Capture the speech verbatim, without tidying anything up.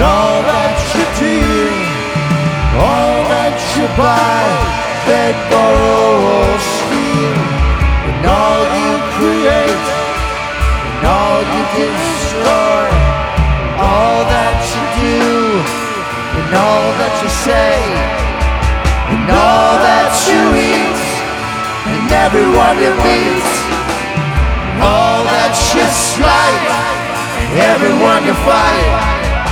all that you do, all that you buy, beg, borrow, or steal, and all you create, and all you destroy, all that you do, and all that you say, and all that you eat, and everyone you meet, all that you slight, everyone you fight.